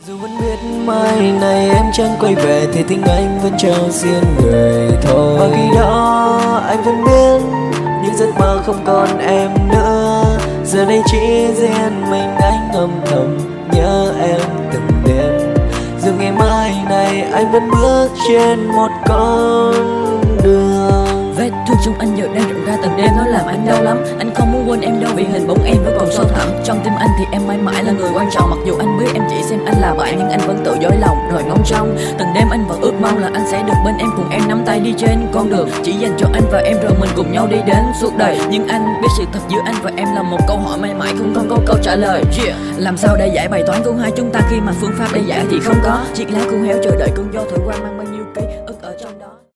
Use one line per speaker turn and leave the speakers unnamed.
Dù vẫn biết mai này em chẳng quay về thì tình anh vẫn cho riêng người thôi. Và khi đó anh vẫn biết những giấc mơ không còn em nữa. Giờ đây chỉ riêng mình anh âm thầm nhớ em từng đêm. Dù ngày mai này anh vẫn bước trên một con đường.
Vết thương trong anh giờ đang rụng ra từng đêm, nó làm anh đau lắm. Anh không muốn quên em đâu vì hình bóng em vẫn còn sâu thẳm trong tim anh, thì em mãi mãi là người quan trọng. Mặc dù anh biết em chỉ xem anh là bạn, nhưng anh vẫn tự dối lòng rồi ngóng trông. Từng đêm anh vẫn ước mong là anh sẽ được bên em, cùng em nắm tay đi trên con đường chỉ dành cho anh và em, rồi mình cùng nhau đi đến suốt đời. Nhưng anh biết sự thật giữa anh và em là một câu hỏi mãi mãi không có câu trả lời. Làm sao để giải bài toán của hai chúng ta khi mà phương pháp để giải thì không có? Chiếc lá khô héo chờ đợi cơn gió thổi qua mang bao nhiêu ký ức ở trong đó.